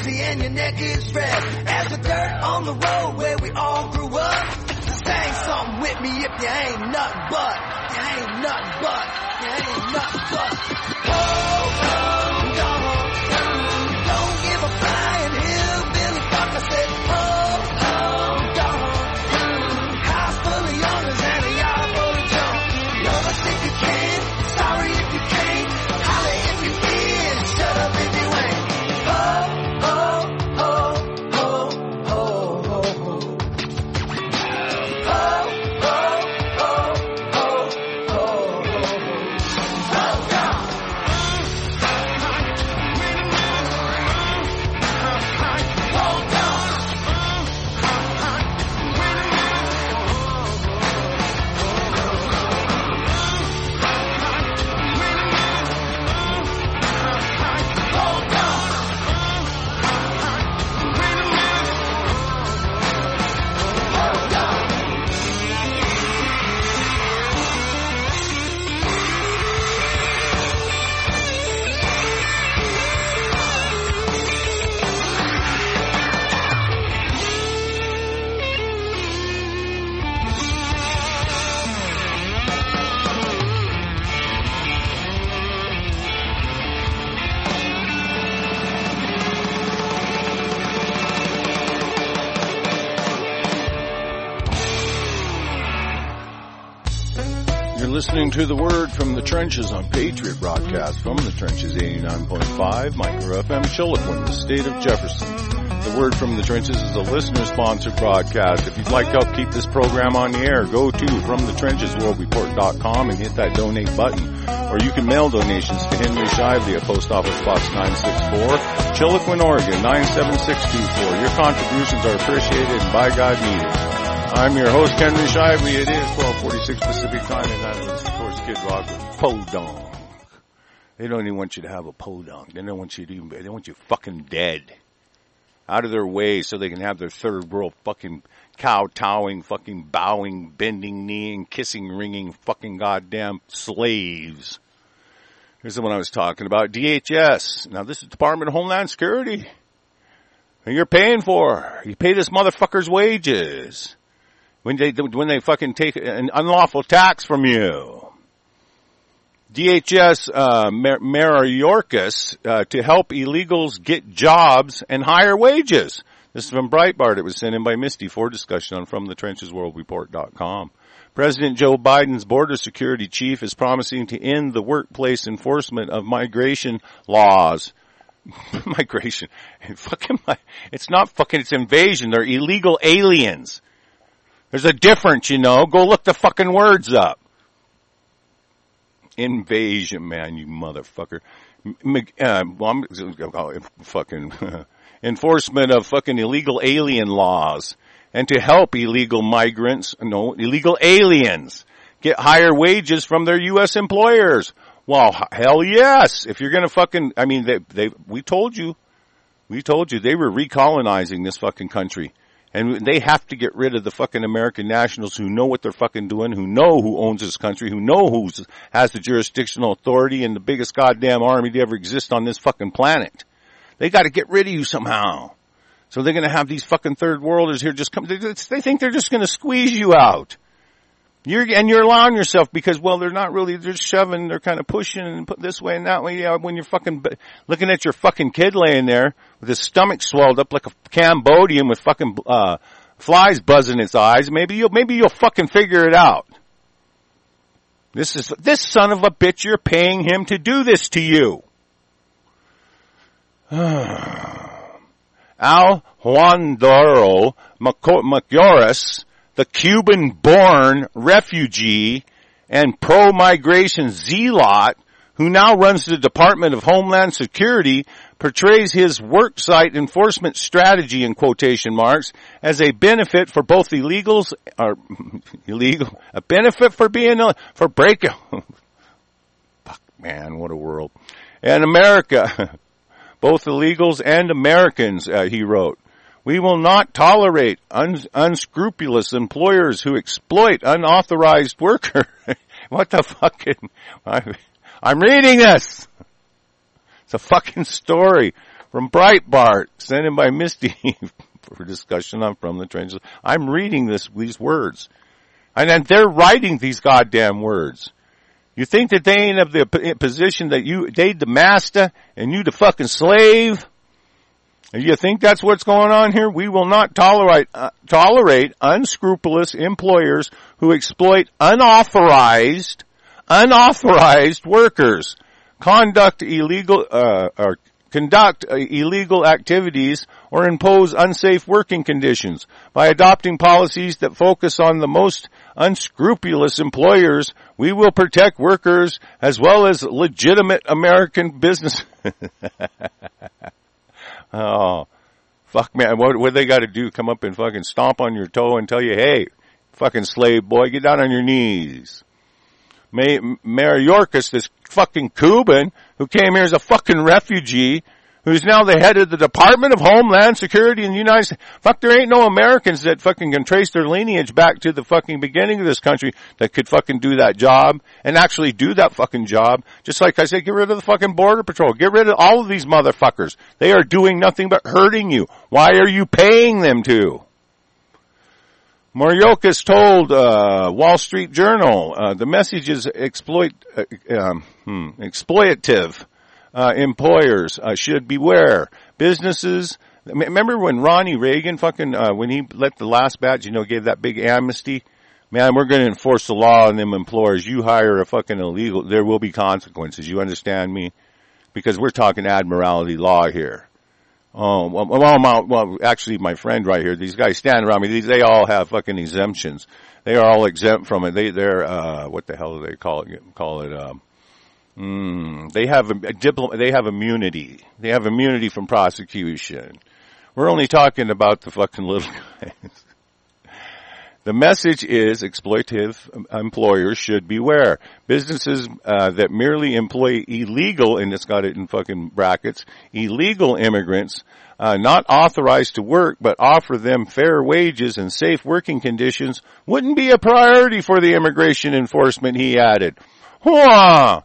dizzy and your neck is red. As the dirt on the road where we all grew up. Sing something with me if you ain't nothing but. You ain't nothing but. You ain't nothing but. Hold on, don't give a flying hillbilly fuck. I said, hold on, house full of youngers and a yard full of junk. Love us if you can, sorry if you can't. Holler if you can, shut up if you ain't. Oh, oh, oh, oh, oh, oh, oh. Listening to the Word from the Trenches on Patriot Broadcast from the Trenches 89.5 Micro FM Chiloquin, the state of Jefferson. The Word from the Trenches is a listener-sponsored broadcast. If you'd like to help keep this program on the air, go to FromTheTrenchesWorldReport.com and hit that donate button. Or you can mail donations to Henry Shively at Post Office Box 964, Chiloquin, Oregon 97624. Your contributions are appreciated and by God needed. I'm your host, Henry Shively. It is 12:46 Pacific time, and that is, of course, Kid Rock with Podong. They don't even want you to have a podong. They don't want you to even, they want you fucking dead. Out of their way so they can have their third world fucking kowtowing, fucking bowing, bending kneeing, kissing, ringing, fucking goddamn slaves. Here's the one I was talking about. DHS. Now, this is Department of Homeland Security. And you're paying for. You pay this motherfucker's wages. When they fucking take an unlawful tax from you. DHS, Mayorkas, to help illegals get jobs and higher wages. This is from Breitbart. It was sent in by Misty for discussion on FromTheTrenchesWorldReport.com. President Joe Biden's border security chief is promising to end the workplace enforcement of migration laws. Migration. It's not fucking, it's invasion. They're illegal aliens. There's a difference, you know. Go look the fucking words up. Invasion, man, you motherfucker. Fucking enforcement of fucking illegal alien laws. And to help illegal aliens get higher wages from their U.S. employers. Well, hell yes. If you're gonna fucking, I mean, we told you they were recolonizing this fucking country. And they have to get rid of the fucking American nationals who know what they're fucking doing, who know who owns this country, who know who has the jurisdictional authority and the biggest goddamn army to ever exist on this fucking planet. They gotta get rid of you somehow. So they're gonna have these fucking third worlders here just come, they think they're just gonna squeeze you out. You're allowing yourself because, well, they're not really, they're shoving, they're kind of pushing and put this way and that way. Yeah, when you're fucking looking at your fucking kid laying there with his stomach swelled up like a Cambodian with fucking, flies buzzing its eyes, maybe you'll fucking figure it out. This son of a bitch, you're paying him to do this to you. Alejandro Mayorkas, the Cuban-born refugee and pro-migration zealot who now runs the Department of Homeland Security, portrays his worksite enforcement strategy in quotation marks as a benefit for both a benefit for being, for breaking. Fuck, man, what a world. And America, both illegals and Americans, he wrote. We will not tolerate unscrupulous employers who exploit unauthorized workers. What the fucking... I'm reading this. It's a fucking story from Breitbart, sent in by Misty for discussion on From the Trenches. I'm reading these words. And then they're writing these goddamn words. You think that they ain't of the position that they the master and you the fucking slave? And you think that's what's going on here? We will not tolerate unscrupulous employers who exploit unauthorized workers, conduct illegal activities, or impose unsafe working conditions. By adopting policies that focus on the most unscrupulous employers, we will protect workers as well as legitimate American business. Oh, fuck, man. What they got to do? Come up and fucking stomp on your toe and tell you, hey, fucking slave boy, get down on your knees. Mayor Yorkis, this fucking Cuban who came here as a fucking refugee, who's now the head of the Department of Homeland Security in the United States. Fuck, there ain't no Americans that fucking can trace their lineage back to the fucking beginning of this country that could fucking do that job and actually do that fucking job. Just like I said, get rid of the fucking Border Patrol. Get rid of all of these motherfuckers. They are doing nothing but hurting you. Why are you paying them to? Mayorkas told Wall Street Journal the message is exploitative. Employers should beware. Businesses. Remember when Ronnie Reagan fucking when he let the last batch, gave that big amnesty? Man, we're going to enforce the law on them employers. You hire a fucking illegal, there will be consequences. You understand me? Because we're talking admiralty law here. Oh, well, actually, my friend right here, these guys standing around me, they all have fucking exemptions. They are all exempt from it. They're what the hell do they call it? They have immunity. They have immunity from prosecution. We're only talking about the fucking little guys. The message is exploitative employers should beware. Businesses that merely employ illegal, and it's got it in fucking brackets, illegal immigrants, not authorized to work, but offer them fair wages and safe working conditions wouldn't be a priority for the immigration enforcement, he added. Hwah!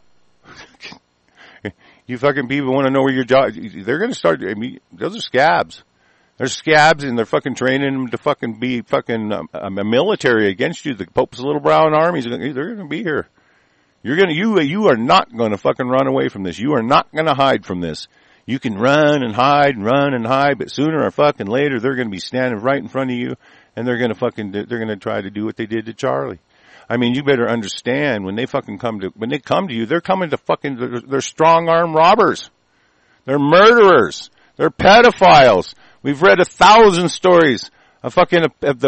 You fucking people want to know where your job, they're going to start, those are scabs. They're scabs and they're fucking training them to fucking be fucking a military against you. The Pope's little brown armies, they're going to be here. You are not going to fucking run away from this. You are not going to hide from this. You can run and hide, but sooner or fucking later they're going to be standing right in front of you and they're going to try to do what they did to Charlie. I mean, you better understand when they come to you, they're coming to fucking, they're strong arm robbers. They're murderers. They're pedophiles. We've read 1,000 stories of the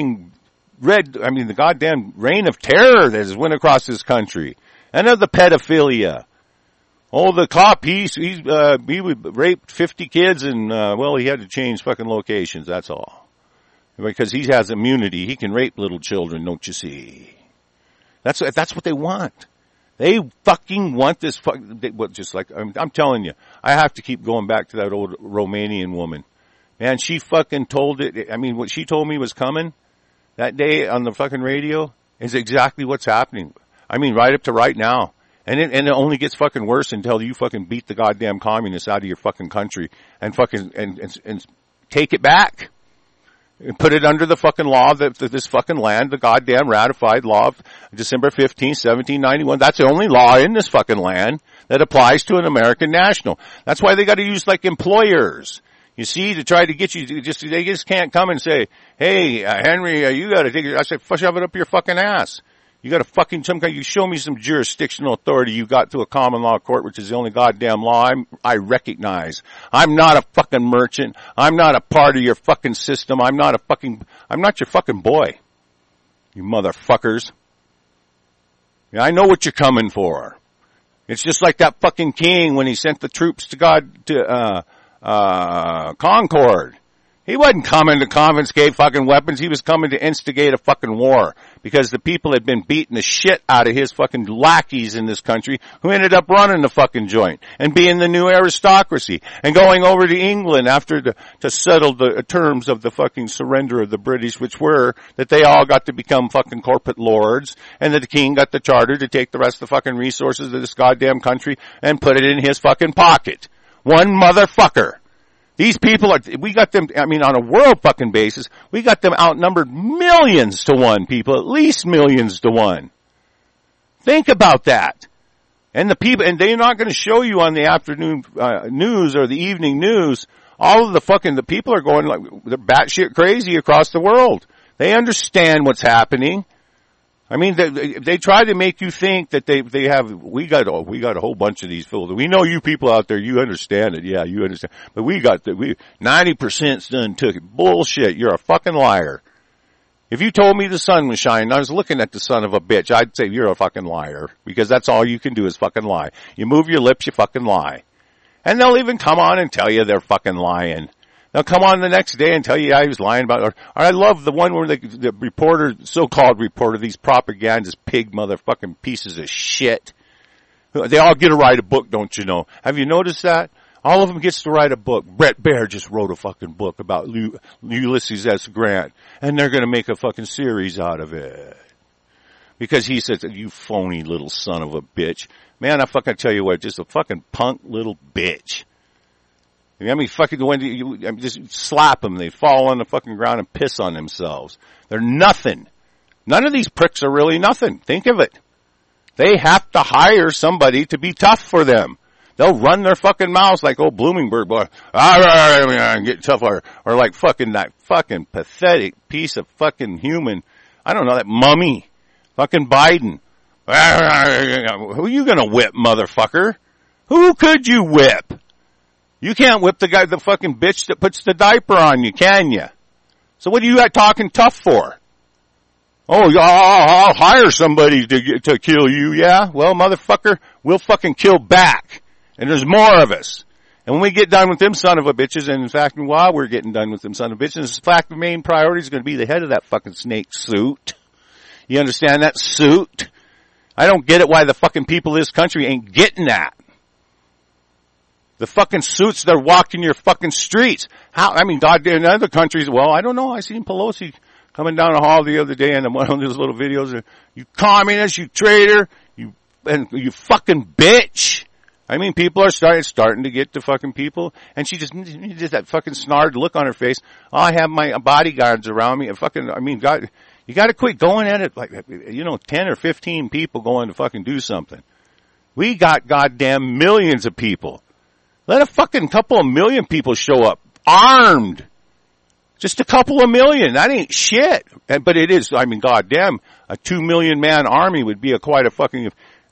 goddamn reign of terror that has went across this country. And of the pedophilia. Oh, the cop, he raped 50 kids and, he had to change fucking locations, that's all. Because he has immunity, he can rape little children, don't you see? That's what they want. They fucking want this I'm telling you, I have to keep going back to that old Romanian woman. Man, she fucking told it. I mean, what she told me was coming that day on the fucking radio is exactly what's happening. I mean, right up to right now. And it only gets fucking worse until you fucking beat the goddamn communists out of your fucking country and fucking, and take it back. And put it under the fucking law that this fucking land, the goddamn ratified law of December 15th, 1791. That's the only law in this fucking land that applies to an American national. That's why they gotta use like employers. You see, to try to get you to they just can't come and say, hey, Henry, you gotta take it. I said, shove it up your fucking ass. You gotta fucking you show me some jurisdictional authority you got to a common law court, which is the only goddamn law I recognize. I'm not a fucking merchant. I'm not a part of your fucking system. I'm not your fucking boy. You motherfuckers. Yeah, I know what you're coming for. It's just like that fucking king when he sent the troops to Concord. He wasn't coming to confiscate fucking weapons. He was coming to instigate a fucking war because the people had been beating the shit out of his fucking lackeys in this country who ended up running the fucking joint and being the new aristocracy and going over to England to settle the terms of the fucking surrender of the British, which were that they all got to become fucking corporate lords and that the king got the charter to take the rest of the fucking resources of this goddamn country and put it in his fucking pocket. One motherfucker. These people we got them, I mean, on a world fucking basis, we got them outnumbered millions to one, people, at least millions to one. Think about that. And and they're not going to show you on the afternoon news or the evening news, all of the people are going like, they're batshit crazy across the world. They understand what's happening. I mean, they try to make you think that we got a whole bunch of these fools. We know you people out there, you understand it. Yeah, you understand. But 90% done took it. Bullshit. You're a fucking liar. If you told me the sun was shining, I was looking at the son of a bitch, I'd say you're a fucking liar. Because that's all you can do is fucking lie. You move your lips, you fucking lie. And they'll even come on and tell you they're fucking lying. They'll come on the next day and tell you I was lying about it. Or I love the one where the reporter, so-called reporter, these propagandist pig motherfucking pieces of shit. They all get to write a book, don't you know? Have you noticed that? All of them gets to write a book. Brett Baer just wrote a fucking book about Ulysses S. Grant. And they're gonna make a fucking series out of it. Because he says, you phony little son of a bitch. Man, I fucking tell you what, just a fucking punk little bitch. I mean, fucking when you just slap them, they fall on the fucking ground and piss on themselves. They're nothing. None of these pricks are really nothing. Think of it. They have to hire somebody to be tough for them. They'll run their fucking mouths like old Bloomingburg boy, get tough, or like fucking that fucking pathetic piece of fucking human. I don't know, that mummy, fucking Biden. Who are you gonna whip, motherfucker? Who could you whip? You can't whip the fucking bitch that puts the diaper on you, can you? So what are you talking tough for? Oh, I'll hire somebody to kill you, yeah? Well, motherfucker, we'll fucking kill back. And there's more of us. And when we get done with them son of a bitches, and in fact, while we're getting done with them son of a bitches, in fact, the main priority is going to be the head of that fucking snake suit. You understand that suit? I don't get it why the fucking people of this country ain't getting that. The fucking suits that are walking your fucking streets. How, I mean, God, in other countries, well, I don't know. I seen Pelosi coming down the hall the other day in one of those little videos. You communist, you traitor, you fucking bitch. I mean, people are starting to get to fucking people. And she just that fucking snarled look on her face. Oh, I have my bodyguards around me. And fucking, I mean, God, you gotta quit going at it like, 10 or 15 people going to fucking do something. We got goddamn millions of people. Let a fucking couple of million people show up, armed. Just a couple of million. That ain't shit. But it is, I mean, goddamn, a 2 million man army would be quite a fucking,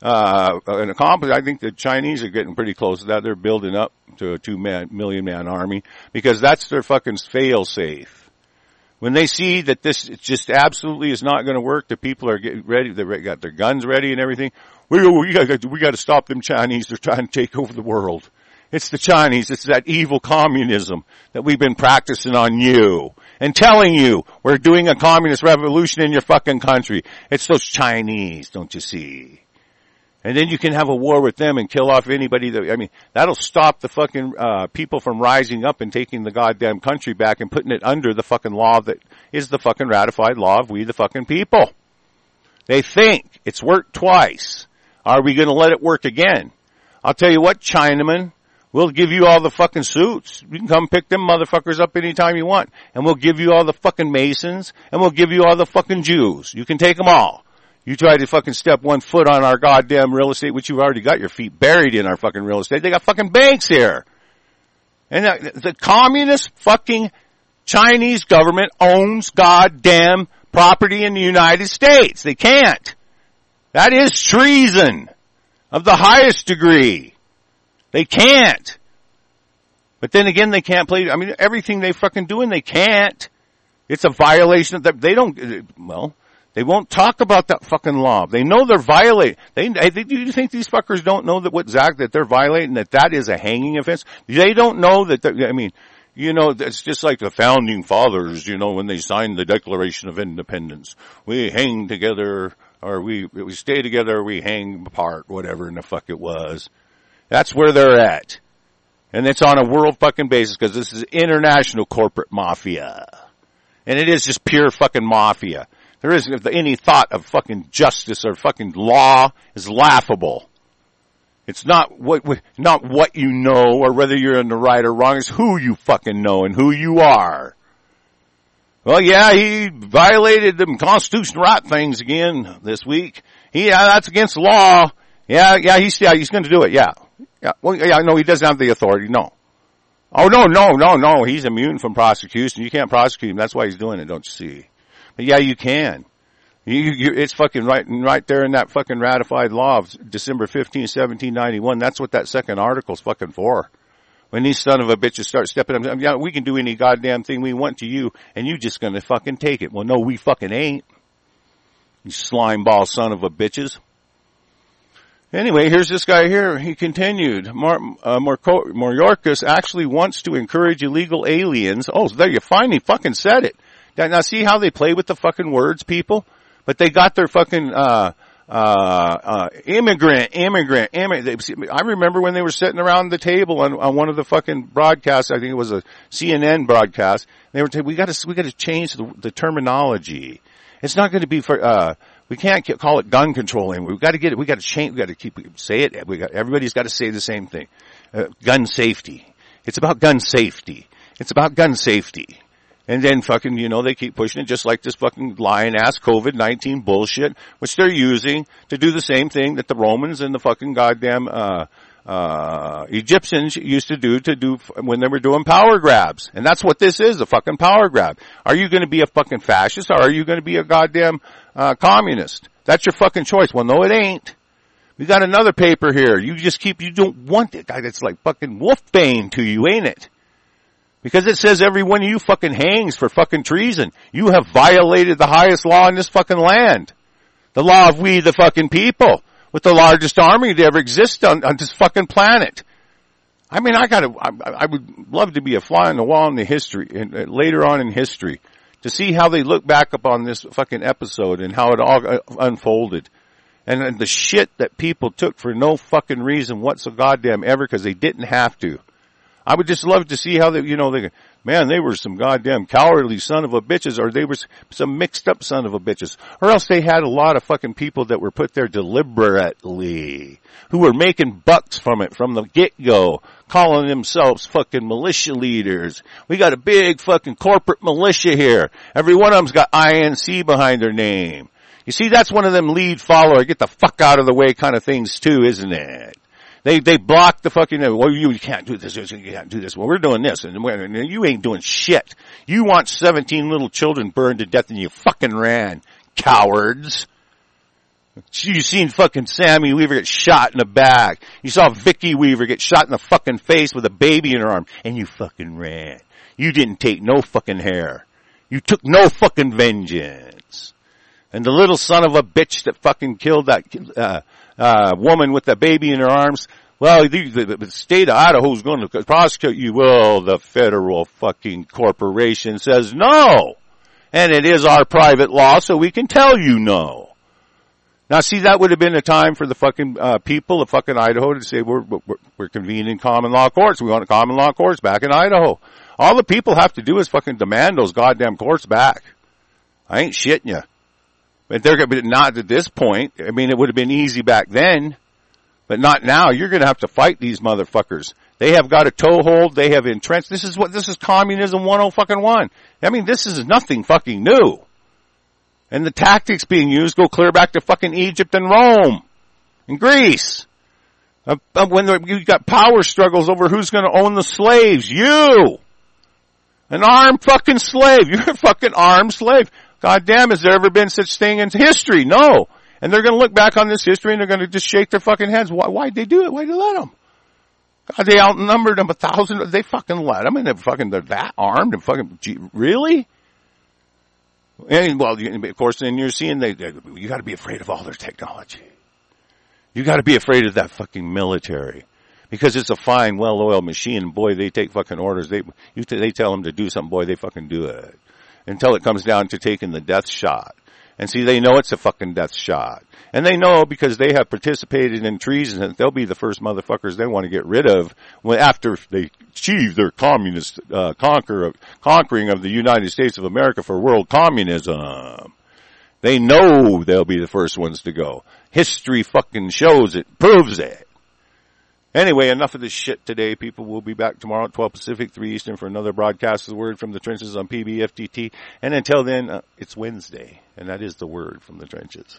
an accomplishment. I think the Chinese are getting pretty close to that. They're building up to a 2 million man army because that's their fucking fail safe. When they see that this just absolutely is not going to work, the people are getting ready, they've got their guns ready and everything. We got to stop them Chinese. They're trying to take over the world. It's the Chinese. It's that evil communism that we've been practicing on you and telling you we're doing a communist revolution in your fucking country. It's those Chinese, don't you see? And then you can have a war with them and kill off anybody that'll stop the fucking, people from rising up and taking the goddamn country back and putting it under the fucking law that is the fucking ratified law of we the fucking people. They think it's worked twice. Are we gonna let it work again? I'll tell you what, Chinaman. We'll give you all the fucking suits. You can come pick them motherfuckers up anytime you want. And we'll give you all the fucking Masons. And we'll give you all the fucking Jews. You can take them all. You try to fucking step 1 foot on our goddamn real estate, which you've already got your feet buried in our fucking real estate. They got fucking banks here. And the communist fucking Chinese government owns goddamn property in the United States. They can't. That is treason of the highest degree. They can't. But then again, they can't play, I mean, everything they fucking doing, they can't. It's a violation of that. They won't talk about that fucking law. They know they're violating. Do you think these fuckers don't know that they're violating, that is a hanging offense? They don't know that, it's just like the founding fathers, when they signed the Declaration of Independence. We hang together, or we stay together, or we hang apart, whatever in the fuck it was. That's where they're at. And it's on a world fucking basis because this is international corporate mafia. And it is just pure fucking mafia. There isn't any thought of fucking justice or fucking law is laughable. It's not what you know or whether you're in the right or wrong. It's who you fucking know and who you are. Well, yeah, he violated them constitutional right things again this week. That's against the law. Yeah, he's going to do it. Yeah. Well, yeah, no, he doesn't have the authority. No. Oh, no. He's immune from prosecution. You can't prosecute him. That's why he's doing it, don't you see? But yeah, you can. It's fucking right there in that fucking ratified law of December 15, 1791. That's what that second article's fucking for. When these son of a bitches start stepping up, yeah, we can do any goddamn thing we want to you, and you just gonna fucking take it. Well, no, we fucking ain't. You slime ball son of a bitches. Anyway, here's this guy here. He continued. Mayorkas actually wants to encourage illegal aliens. Oh, there you finally fucking said it. Now see how they play with the fucking words, people? But they got their fucking, immigrant. I remember when they were sitting around the table on one of the fucking broadcasts. I think it was a CNN broadcast. They were saying, we got to change the terminology. It's not going to be for, we can't call it gun control anymore. We got to get it. We got to change. We got to say it. Everybody's got to say the same thing. Gun safety. It's about gun safety. It's about gun safety. And then fucking, they keep pushing it just like this fucking lying ass COVID-19 bullshit, which they're using to do the same thing that the Romans and the fucking goddamn, Egyptians used to do when they were doing power grabs. And that's what this is, a fucking power grab. Are you gonna be a fucking fascist or are you gonna be a goddamn, communist? That's your fucking choice. Well, no, it ain't. We got another paper here. You don't want it. It's like fucking wolfbane to you, ain't it? Because it says every one of you fucking hangs for fucking treason. You have violated the highest law in this fucking land. The law of we the fucking people. With the largest army to ever exist on this fucking planet. I mean, I would love to be a fly on the wall in the history, later on in history, to see how they look back upon this fucking episode and how it all unfolded. And the shit that people took for no fucking reason whatsoever because they didn't have to. I would just love to see how they were some goddamn cowardly son of a bitches, or they were some mixed up son of a bitches, or else they had a lot of fucking people that were put there deliberately, who were making bucks from it from the get-go, calling themselves fucking militia leaders. We got a big fucking corporate militia here. Every one of them's got INC behind their name. You see, that's one of them lead follower, get the fuck out of the way kind of things too, isn't it? They block the fucking, well, you can't do this, you can't do this. Well, we're doing this, and you ain't doing shit. You want 17 little children burned to death and you fucking ran. Cowards. You seen fucking Sammy Weaver get shot in the back. You saw Vicky Weaver get shot in the fucking face with a baby in her arm, and you fucking ran. You didn't take no fucking hair. You took no fucking vengeance. And the little son of a bitch that fucking killed that, woman with the baby in her arms, well, the state of Idaho is going to prosecute you. Well, the federal fucking corporation says no. And it is our private law, so we can tell you no. Now, see, that would have been a time for the fucking people of fucking Idaho to say, we're convening common law courts. We want common law courts back in Idaho. All the people have to do is fucking demand those goddamn courts back. I ain't shitting you. But not at this point. I mean, it would have been easy back then, but not now. You're going to have to fight these motherfuckers. They have got a toehold. They have entrenched. This is communism 101. I mean, this is nothing fucking new. And the tactics being used go clear back to fucking Egypt and Rome and Greece. When you got power struggles over who's going to own the slaves, you. An armed fucking slave. You're a fucking armed slave. God damn, has there ever been such thing in history? No. And they're going to look back on this history and they're going to just shake their fucking heads. Why'd they do it? Why'd they let them? God, they outnumbered them 1,000. They fucking let them, and they're that armed and fucking, really? And, well, of course, then you're seeing you got to be afraid of all their technology. You got to be afraid of that fucking military. Because it's a fine, well-oiled machine. Boy, they take fucking orders. They tell them to do something. Boy, they fucking do it. Until it comes down to taking the death shot. And see, they know it's a fucking death shot. And they know because they have participated in treason that they'll be the first motherfuckers they want to get rid of after they achieve their communist, conquering of the United States of America for world communism. They know they'll be the first ones to go. History fucking shows it, proves it. Anyway, enough of this shit today, people. We'll be back tomorrow at 12 Pacific, 3 Eastern for another broadcast of the Word from the Trenches on PBFTT. And until then, it's Wednesday, and that is the Word from the Trenches.